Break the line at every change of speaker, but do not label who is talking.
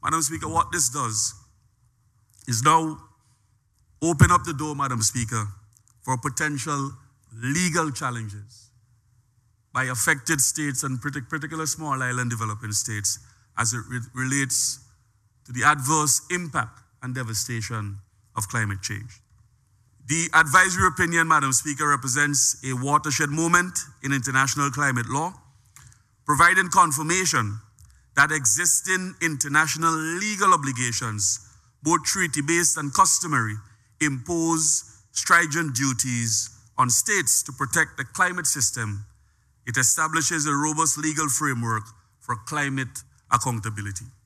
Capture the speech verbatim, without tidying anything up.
Madam Speaker, what this does is now open up the door, Madam Speaker, for potential legal challenges by affected states and particular small island developing states as it re relates to the adverse impact and devastation of climate change. The advisory opinion, Madam Speaker, represents a watershed moment in international climate law, providing confirmation that existing international legal obligations, both treaty-based and customary, impose stringent duties on states to protect the climate system. It establishes a robust legal framework for climate accountability.